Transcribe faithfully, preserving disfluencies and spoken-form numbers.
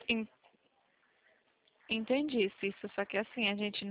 En- Entendi, Cissa. Só que assim, a gente